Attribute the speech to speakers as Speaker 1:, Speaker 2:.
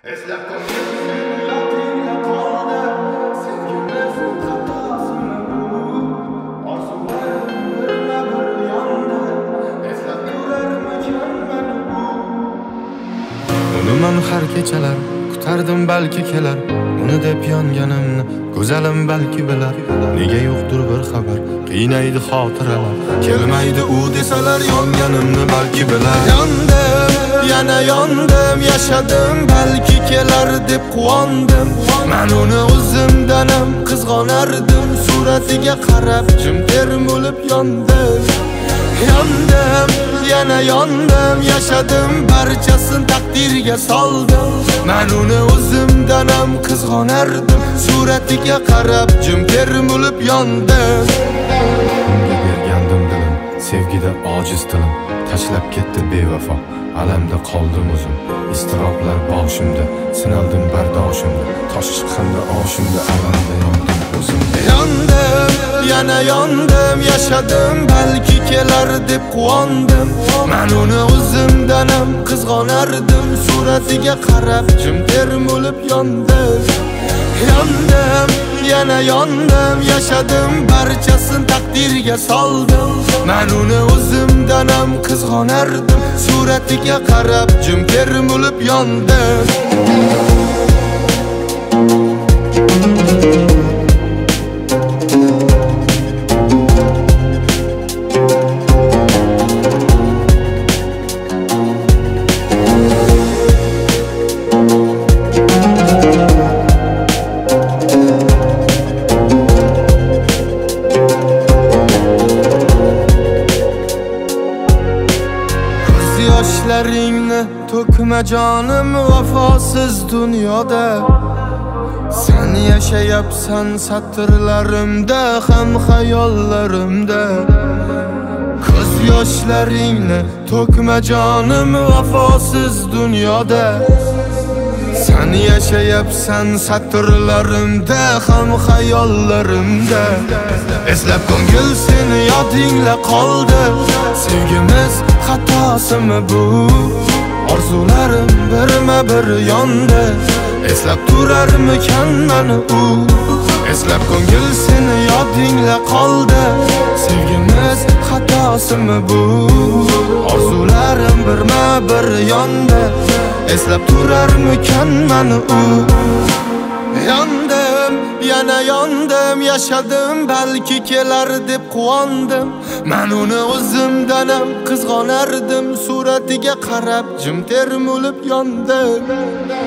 Speaker 1: Eslab qolgan yodingda qoldi sevgimiz xatosimi bu orzularim birma-bir yondi eslab turarmikan meni bu uni men har kechalar kutardim balki kelar uni deb yonganimni go'zalim balki bilar nega yo'qdir bir xabar qiynaydi xotiralar kelmaydi u desalar yonganimni balki bilar yondim yana yondim yashadim balki kelar deb quvondim men uni o'zimdanam qizg'onardim suratiga qarab jim termulib yondim yondim yana yondim yashadim barchasini taqdirga soldim men uni o'zimdanam qizg'onardim suratiga qarab jim termulib yondim unga bergandim dilim sevgida ojiz tilim tashlab ketdi bevafo alamda qoldim o'zim iztiroblar boshimda sinaldim bardoshimda tosh chiqqanda oshimda alamda yondim o'zim yondim yana yondim yashadim balki kelar deb quvondim men uni o'zimdanam qizg'onardim suratiga qarab jim termulib yondim yondim yana yondim yashadim barchasini taqdirga soldim men uni o'zimdanam qizg'onardim suratiga qarab jim termulib yondim yoshlaringni to'kma jonim vafosiz dunyoda sen yashayapsan satrlarimda ham xayollarimda ko'z yoshlaringni to'kma jonim vafosiz dunyoda sen yashayapsan satrlarimda ham xayollarimda eslab ko'ngil seni yodingda qoldi sevgimiz xatosimi bu orzularim birma-bir yondi eslab turarmikan meni u eslab ko'ngil seni yodingda qoldi sevgimiz xatosimi bu orzularim birma-bir yondi eslab turarmikan meni u yondim yana yondim yashadim balki kelar deb quvondim men uni o'zimdanam qizg'onardim suratiga qarab jim termulib yondim